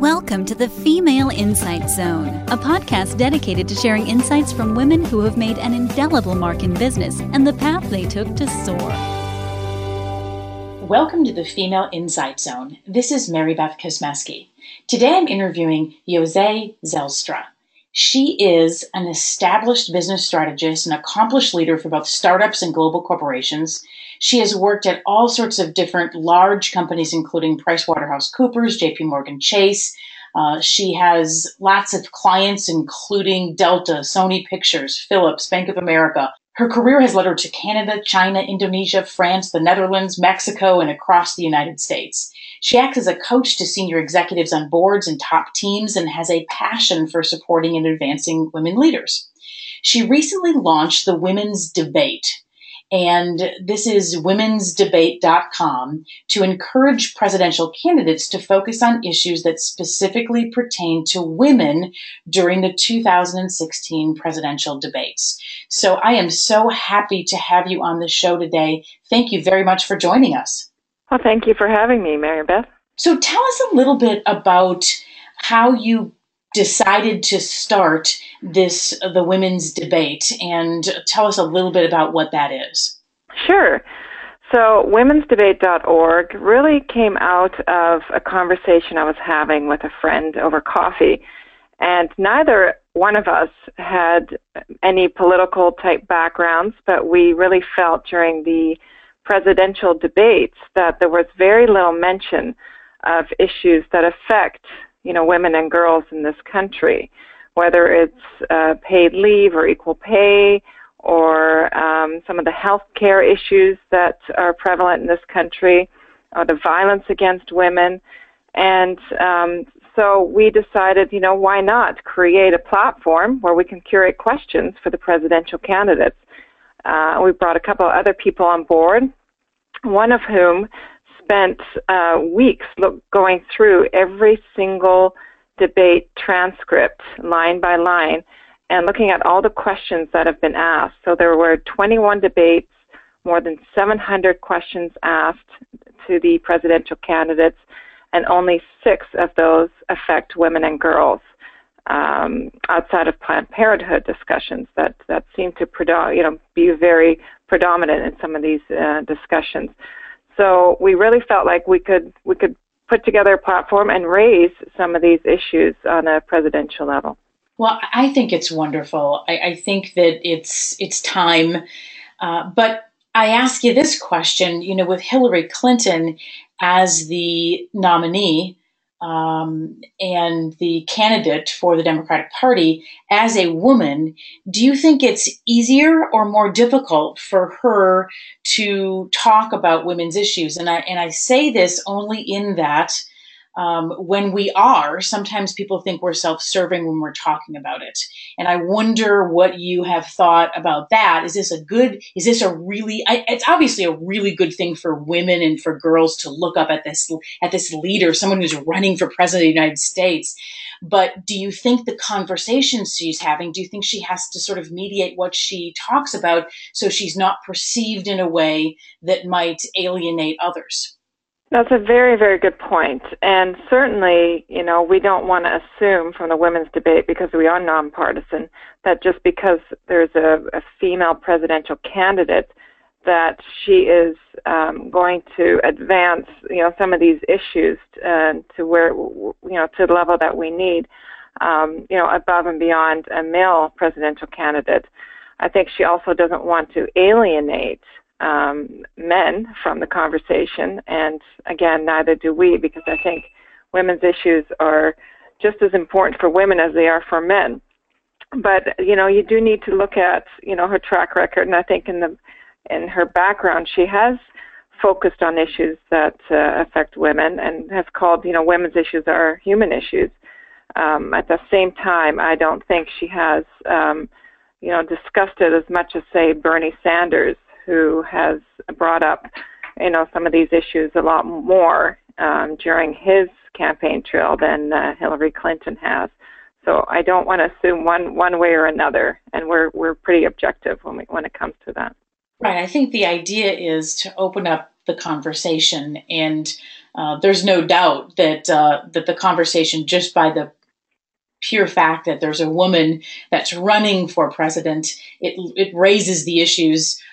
Welcome to the Female Insight Zone, a podcast dedicated to sharing insights from women who have made an indelible mark in business and the path they took to soar. Welcome to the Female Insight Zone. This is Mary Beth Kosmeski. Today I'm interviewing Jose Zelstra. She is an established business strategist and accomplished leader for both startups and global corporations. She has worked at all sorts of different large companies, including PricewaterhouseCoopers, JPMorgan Chase. She has lots of clients, including Delta, Sony Pictures, Philips, Bank of America. Her career has led her to Canada, China, Indonesia, France, the Netherlands, Mexico, and across the United States. She acts as a coach to senior executives on boards and top teams and has a passion for supporting and advancing women leaders. She recently launched the Women's Debate, and this is womensdebate.com, to encourage presidential candidates to focus on issues that specifically pertain to women during the 2016 presidential debates. So I am so happy to have you on the show today. Thank you very much for joining us. Well, thank you for having me, Mary Beth. So tell us a little bit about how you decided to start the Women's Debate, and tell us a little bit about what that is. Sure. So womensdebate.org really came out of a conversation I was having with a friend over coffee, and neither one of us had any political type backgrounds, but we really felt during the presidential debates that there was very little mention of issues that affect, women and girls in this country, whether it's paid leave or equal pay or some of the health care issues that are prevalent in this country, or the violence against women. And so we decided, why not create a platform where we can curate questions for the presidential candidates. We brought a couple of other people on board, one of whom spent weeks going through every single debate transcript line by line and looking at all the questions that have been asked. So there were 21 debates, more than 700 questions asked to the presidential candidates, and only 6 of those affect women and girls. Outside of Planned Parenthood discussions that seem to be very predominant in some of these discussions. So we really felt like we could put together a platform and raise some of these issues on a presidential level. Well, I think it's wonderful. I think that it's time. But I ask you this question, with Hillary Clinton as the nominee, and the candidate for the Democratic Party, as a woman, do you think it's easier or more difficult for her to talk about women's issues? And I say this only in that when sometimes people think we're self-serving when we're talking about it. And I wonder what you have thought about that. It's obviously a really good thing for women and for girls to look up at this leader, someone who's running for president of the United States. But do you think the conversations she's having, do you think she has to sort of mediate what she talks about so she's not perceived in a way that might alienate others? That's a very, very good point. And certainly, we don't want to assume from the women's debate, because we are nonpartisan, that just because there's a female presidential candidate, that she is going to advance, some of these issues to where, to the level that we need, above and beyond a male presidential candidate. I think she also doesn't want to alienate men from the conversation, and again, neither do we, because I think women's issues are just as important for women as they are for men. But you do need to look at her track record, and I think in her background, she has focused on issues that affect women and has called women's issues are human issues. At the same time, I don't think she has discussed it as much as, say, Bernie Sanders, who has brought up, some of these issues a lot more during his campaign trail than Hillary Clinton has. So I don't want to assume one way or another, and we're pretty objective when it comes to that. Right. I think the idea is to open up the conversation and there's no doubt that that the conversation, just by the pure fact that there's a woman that's running for president, it raises the issues,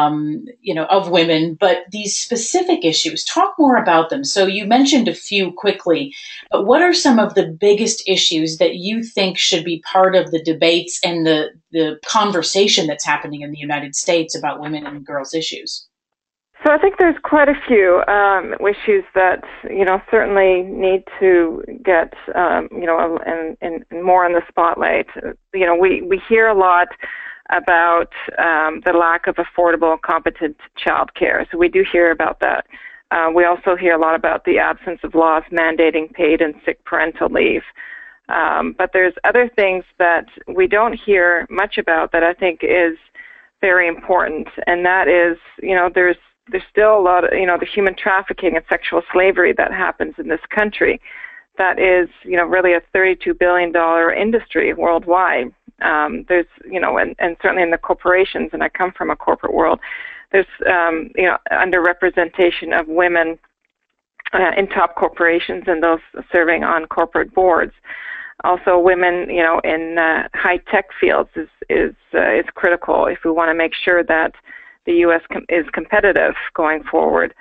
of women. But these specific issues, talk more about them. So you mentioned a few quickly, but what are some of the biggest issues that you think should be part of the debates and the conversation that's happening in the United States about women and girls' issues? So I think there's quite a few issues that certainly need to get and more in the spotlight. We hear a lot about the lack of affordable and competent childcare. So we do hear about that. We also hear a lot about the absence of laws mandating paid and sick parental leave. But there's other things that we don't hear much about that I think is very important, and that is, there's still a lot of, the human trafficking and sexual slavery that happens in this country. That is, really a $32 billion industry worldwide. There's, and certainly in the corporations, and I come from a corporate world, there's, underrepresentation of women in top corporations and those serving on corporate boards. Also, women, in high-tech fields is critical if we want to make sure that the U.S. is competitive going forward.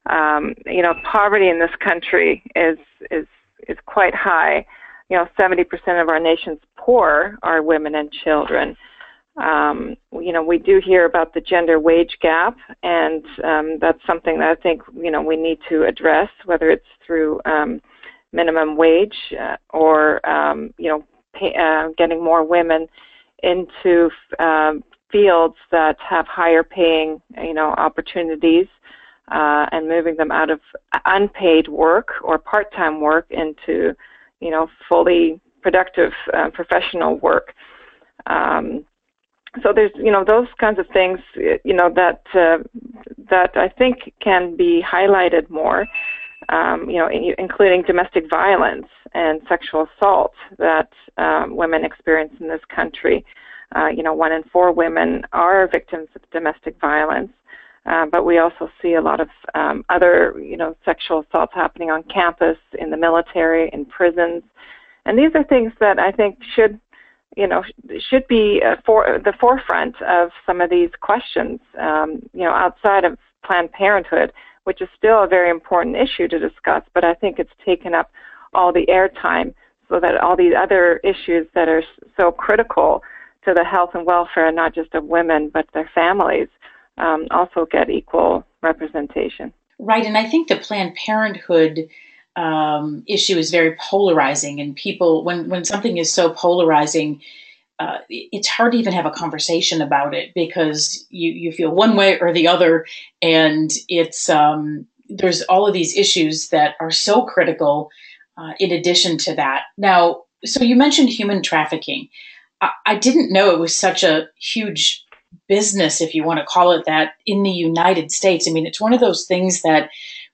Poverty in this country is quite high. 70% of our nation's poor are women and children. We do hear about the gender wage gap, and that's something that I think we need to address, whether it's through minimum wage or getting more women into fields that have higher paying, opportunities, and moving them out of unpaid work or part-time work into, fully productive professional work. So there's, those kinds of things, that I think can be highlighted more, including domestic violence and sexual assault that women experience in this country. 1 in 4 women are victims of domestic violence, but we also see a lot of other, sexual assaults happening on campus, in the military, in prisons, and these are things that I think should be for the forefront of some of these questions, outside of Planned Parenthood, which is still a very important issue to discuss, but I think it's taken up all the airtime so that all these other issues that are so critical to the health and welfare, not just of women, but their families, also get equal representation. Right, and I think the Planned Parenthood issue is very polarizing, and people, when something is so polarizing, it's hard to even have a conversation about it because you feel one way or the other, and it's there's all of these issues that are so critical in addition to that. Now, so you mentioned human trafficking. I didn't know it was such a huge business, if you want to call it that, in the United States. I mean, it's one of those things that,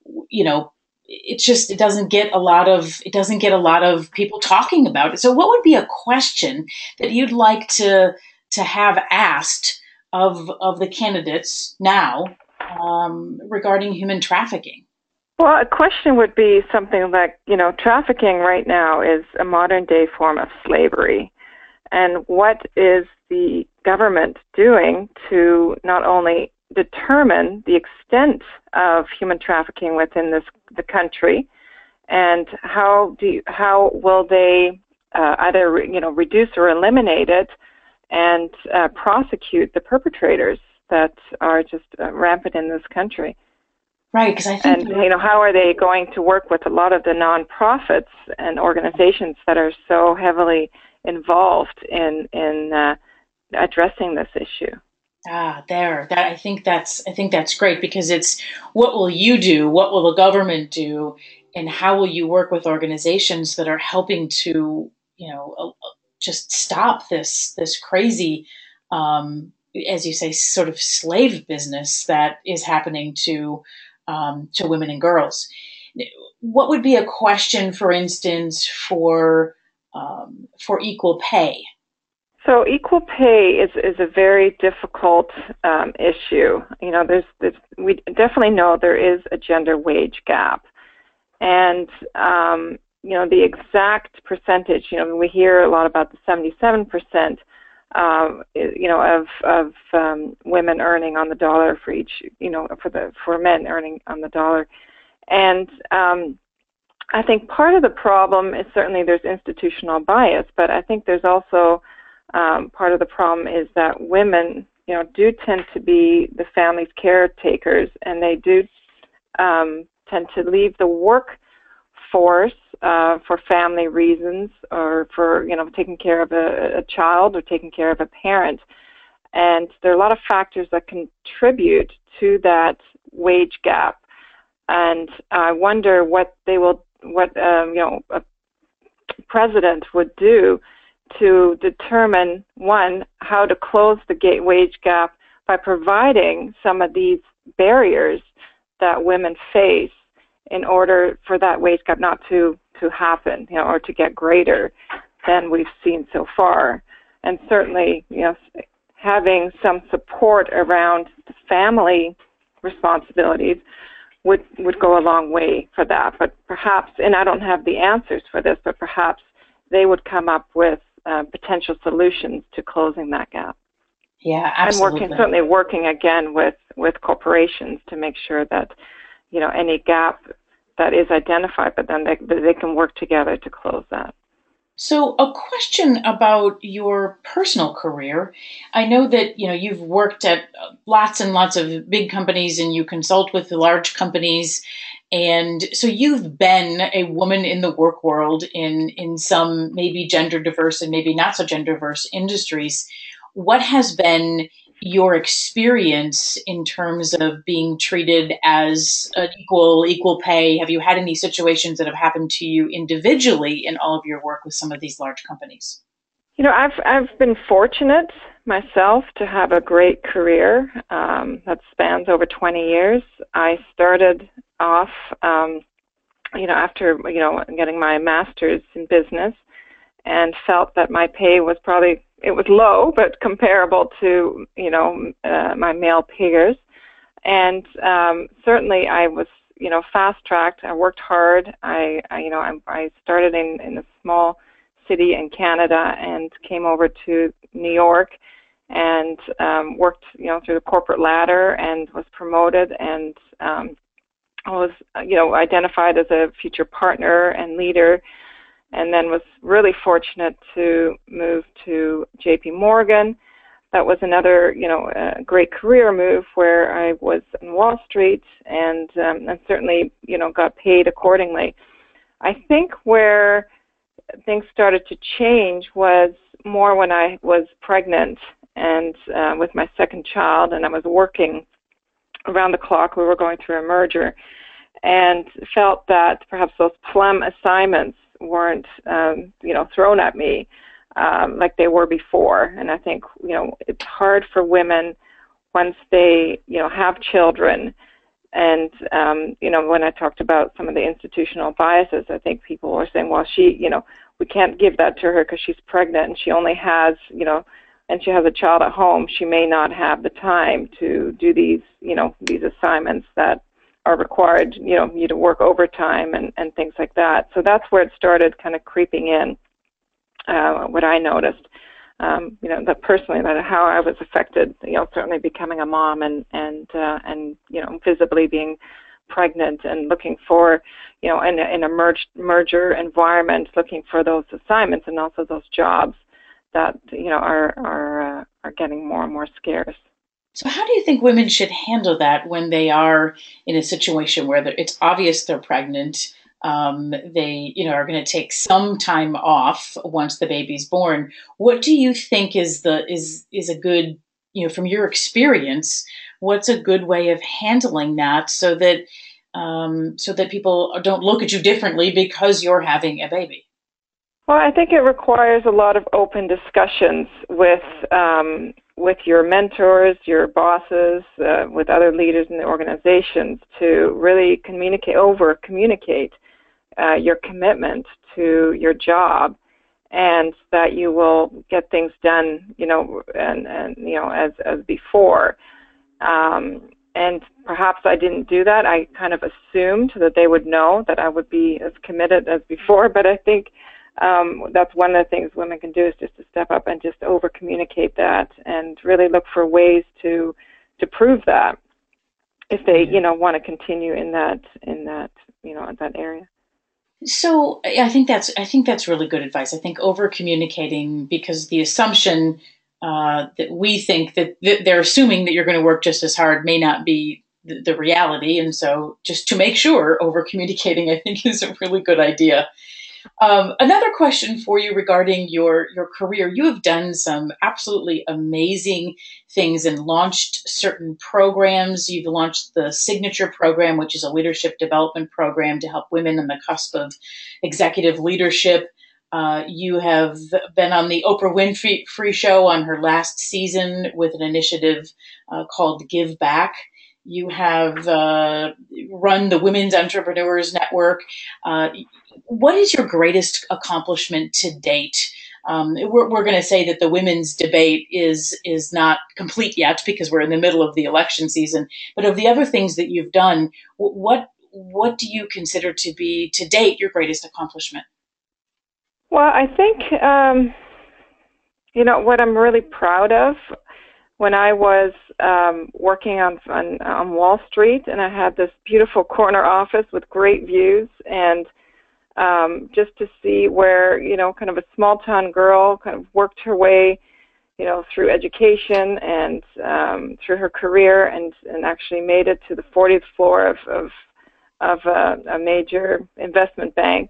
it doesn't get a lot of people talking about it. So what would be a question that you'd like to have asked of the candidates now regarding human trafficking? Well, a question would be something like, trafficking right now is a modern day form of slavery. And what is the government doing to not only determine the extent of human trafficking within the country, and how will they either reduce or eliminate it, and prosecute the perpetrators that are just rampant in this country? Right, because I think, how are they going to work with a lot of the nonprofits and organizations that are so heavily involved in addressing this issue? I think that's great, because it's what will you do? What will the government do? And how will you work with organizations that are helping to, just stop this crazy, as you say, sort of slave business that is happening to women and girls? What would be a question, for instance, for equal pay? So equal pay is a very difficult issue. We definitely know there is a gender wage gap, And the exact percentage, we hear a lot about the 77%, of women earning on the dollar for each, for men earning on the dollar. And I think part of the problem is certainly there's institutional bias, but I think there's also part of the problem is that women, do tend to be the family's caretakers, and they do tend to leave the workforce for family reasons, or for taking care of a child or taking care of a parent. And there are a lot of factors that contribute to that wage gap. And I wonder what a president would do to determine, one, how to close the wage gap by providing some of these barriers that women face in order for that wage gap not to happen, or to get greater than we've seen so far. And certainly, having some support around the family responsibilities would go a long way for that. But perhaps, and I don't have the answers for this, but perhaps they would come up with potential solutions to closing that gap. Yeah, absolutely. And certainly working again with corporations to make sure that, any gap that is identified, but then they can work together to close that. So a question about your personal career. I know that, you've worked at lots and lots of big companies, and you consult with the large companies. And so you've been a woman in the work world in some maybe gender diverse and maybe not so gender diverse industries. What has been your experience in terms of being treated as an equal pay? Have you had any situations that have happened to you individually in all of your work with some of these large companies? I've been fortunate myself to have a great career that spans over 20 years. I started off, after, getting my master's in business, and felt that my pay was it was low, but comparable to, my male peers. And certainly I was, fast-tracked. I worked hard. I started in a small city in Canada and came over to New York and worked, through the corporate ladder and was promoted, and I was, identified as a future partner and leader. And then was really fortunate to move to J.P. Morgan. That was another, great career move where I was on Wall Street and certainly, got paid accordingly. I think where things started to change was more when I was pregnant and with my second child, and I was working around the clock. We were going through a merger, and felt that perhaps those plum assignments weren't, thrown at me like they were before. And I think, it's hard for women once they, have children. And, when I talked about some of the institutional biases, I think people were saying, well, we can't give that to her because she's pregnant and she only has, and she has a child at home. She may not have the time to do these, these assignments that are required, you to work overtime and things like that. So that's where it started kind of creeping in, what I noticed, that personally, that how I was affected, certainly becoming a mom and visibly being pregnant and looking for, in a merger environment, looking for those assignments and also those jobs that, are getting more and more scarce. So how do you think women should handle that when they are in a situation where it's obvious they're pregnant? They, are going to take some time off once the baby's born. What do you think is a good, from your experience, what's a good way of handling that so that people don't look at you differently because you're having a baby? Well, I think it requires a lot of open discussions with your mentors, your bosses, with other leaders in the organizations to really communicate your commitment to your job, and that you will get things done, as before. and perhaps I didn't do that. I kind of assumed that they would know that I would be as committed as before, but I think that's one of the things women can do, is just to step up and just over communicate that, and really look for ways to prove that if they want to continue in that in that area. So I think that's really good advice. I think over communicating, because the assumption that we think that they're assuming that you're going to work just as hard may not be the reality, and so just to make sure, over communicating, I think, is a really good idea. Another question for you regarding your career. You have done some absolutely amazing things and launched certain programs. You've launched the Signature Program, which is a leadership development program to help women on the cusp of executive leadership. You have been on the Oprah Winfrey Show on her last season with an initiative called Give Back. You have run the Women's Entrepreneurs Network. What is your greatest accomplishment to date? We're going to say that the women's debate is not complete yet, because we're in the middle of the election season. But of the other things that you've done, what do you consider to be, to date, your greatest accomplishment? Well, I think what I'm really proud of. When I was working on Wall Street, and I had this beautiful corner office with great views, and just to see where, kind of a small town girl kind of worked her way, through education and through her career, and actually made it to the 40th floor of a major investment bank,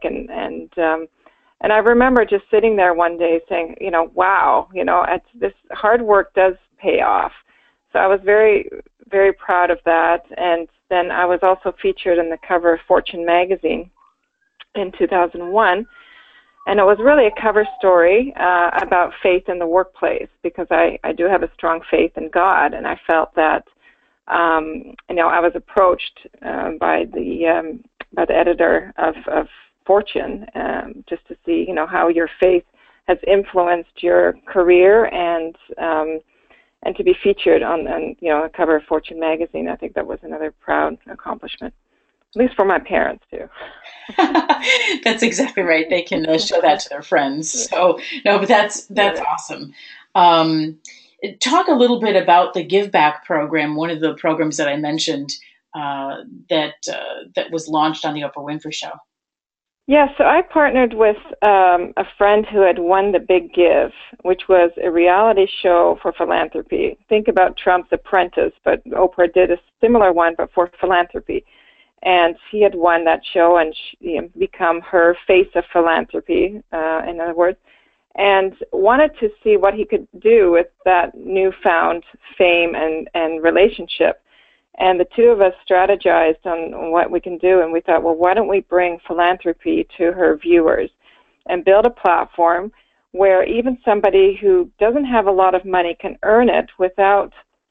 and I remember just sitting there one day saying, wow, this hard work does pay off. So I was very, very proud of that. And then I was also featured on the cover of Fortune magazine in 2001. And it was really a cover story about faith in the workplace, because I do have a strong faith in God. And I felt that, I was approached by the editor of Fortune, just to see, how your faith has influenced your career, and to be featured on a cover of Fortune magazine. I think that was another proud accomplishment, at least for my parents too. That's exactly right. They can show that to their friends. So no, but that's awesome. Talk a little bit about the Give Back program. One of the programs that I mentioned that was launched on the Oprah Winfrey Show. Yeah, so I partnered with a friend who had won The Big Give, which was a reality show for philanthropy. Think about Trump's Apprentice, but Oprah did a similar one, but for philanthropy. And he had won that show, and she become her face of philanthropy, in other words, and wanted to see what he could do with that newfound fame and relationship. And the two of us strategized on what we can do, and we thought, well, why don't we bring philanthropy to her viewers and build a platform where even somebody who doesn't have a lot of money can earn it without,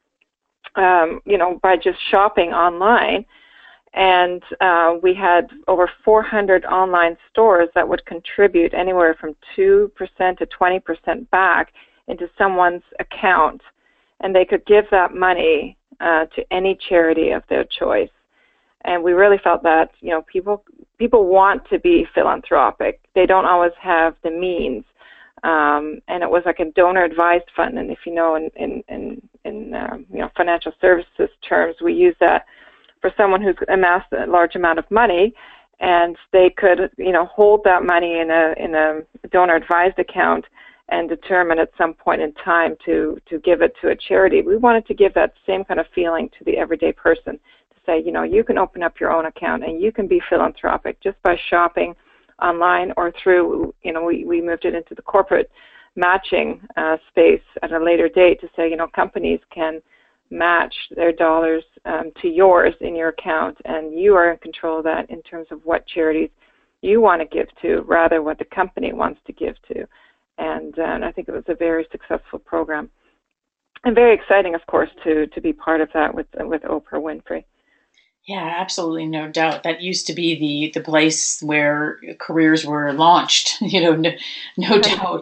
by just shopping online. And we had over 400 online stores that would contribute anywhere from 2% to 20% back into someone's account, and they could give that money to any charity of their choice. And we really felt that, people want to be philanthropic. They don't always have the means. And it was like a donor advised fund. And if you know, in financial services terms, we use that for someone who's amassed a large amount of money, and they could, hold that money in a donor advised account and determine at some point in time to give it to a charity. We wanted to give that same kind of feeling to the everyday person, to say, you can open up your own account and you can be philanthropic just by shopping online or through, we moved it into the corporate matching space at a later date to say, companies can match their dollars to yours in your account, and you are in control of that in terms of what charities you want to give to, rather what the company wants to give to. And I think it was a very successful program, and very exciting, of course, to be part of that with Oprah Winfrey. Yeah, absolutely, no doubt. That used to be the place where careers were launched. No doubt.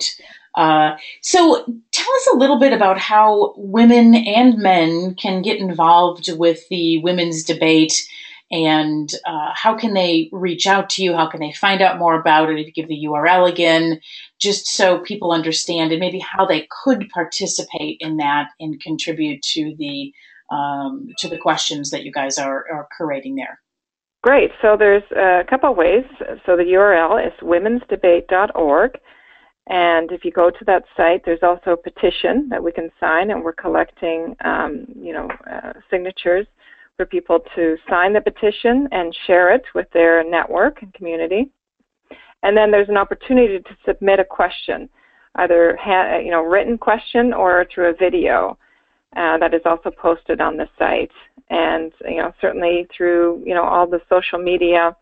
So tell us a little bit about how women and men can get involved with the women's debate, and how can they reach out to you? How can they find out more about it? If you give the URL again, just so people understand, and maybe how they could participate in that and contribute to the questions that you guys are curating there. Great. So there's a couple of ways. So the URL is womensdebate.org. And if you go to that site, there's also a petition that we can sign, and we're collecting, signatures for people to sign the petition and share it with their network and community. And then there's an opportunity to submit a question, either written question or through a video that is also posted on the site. And certainly through all the social media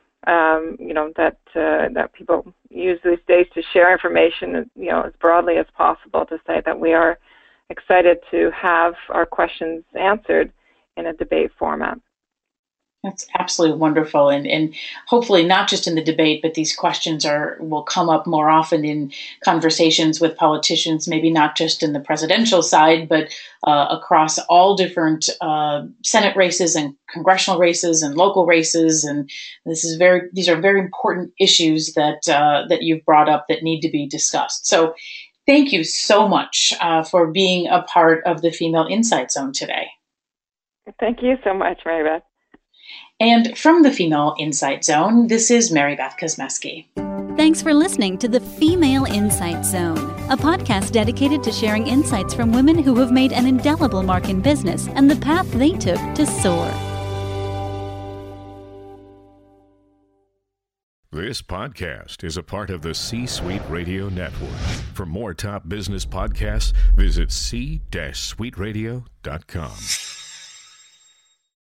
that people use these days to share information, as broadly as possible, to say that we are excited to have our questions answered in a debate format. That's absolutely wonderful, and hopefully not just in the debate, but these questions will come up more often in conversations with politicians, maybe not just in the presidential side, but across all different Senate races and congressional races and local races. And these are very important issues that you've brought up that need to be discussed. So thank you so much for being a part of the Female Insight Zone today. Thank you so much, Mary Beth. And from the Female Insight Zone, this is Mary Beth Kosmeski. Thanks for listening to the Female Insight Zone, a podcast dedicated to sharing insights from women who have made an indelible mark in business and the path they took to soar. This podcast is a part of the C-Suite Radio Network. For more top business podcasts, visit c-suiteradio.com.